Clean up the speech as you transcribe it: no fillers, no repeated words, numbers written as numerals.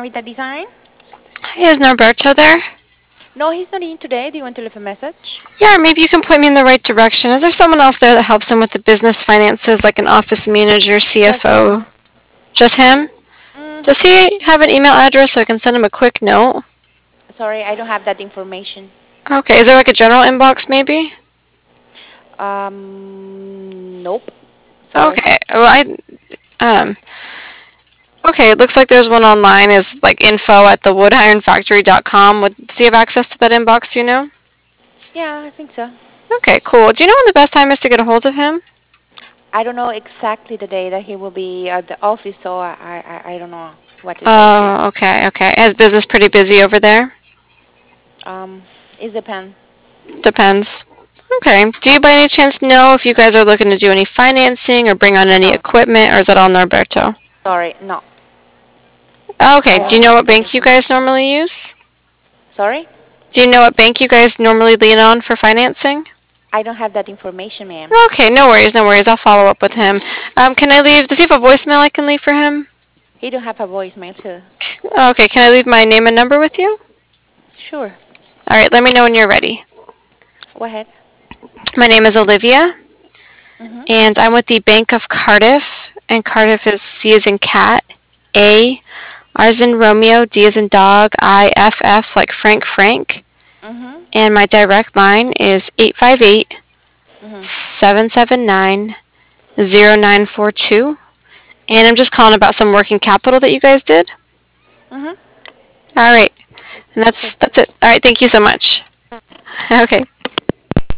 Margarita Design. Hi, is Norberto there? No, he's not in today. Do you want to leave a message? Yeah, maybe you can point me in the right direction. Is there someone else there that helps him with the business finances, like an office manager, Just him. CFO? Just him? Mm-hmm. Does he have an email address so I can send him a quick note? Sorry, I don't have that information. Okay, is there like a general inbox maybe? Nope. Sorry. Okay, well um, okay, it looks like there's one online is like info at thewoodironfactory.com. Does he have access to that inbox, do you know? Yeah, I think so. Okay, cool. Do you know when the best time is to get a hold of him? I don't know exactly the day that he will be at the office, so I don't know what to say to you. Oh, okay, okay. Is business pretty busy over there? Um, it depends. Depends. Okay. Do you by any chance know if you guys are looking to do any financing or bring on any No, equipment, or is that all Norberto? sorry, no. Okay. I Do don't you know have what that bank you guys information. normally use? Sorry? Do you know what bank you guys normally lean on for financing? I don't have that information, ma'am. Okay, no worries, no worries. I'll follow up with him. Can I leave? Does he have a voicemail I can leave for him? He don't have a voicemail too. Okay, can I leave my name and number with you? Sure. All right, let me know when you're ready. Go ahead. My name is Olivia, Mhm. and I'm with the Bank of Cardiff, and Cardiff is C as in cat, A, R as in Romeo, D as in dog, I, F, F like Frank Frank, Mhm. and my direct line is 858 Mhm. 779 0942. And I'm just calling about some working capital that you guys did. Mhm. All right. And That's it. that's it. All right, thank you so much. Okay.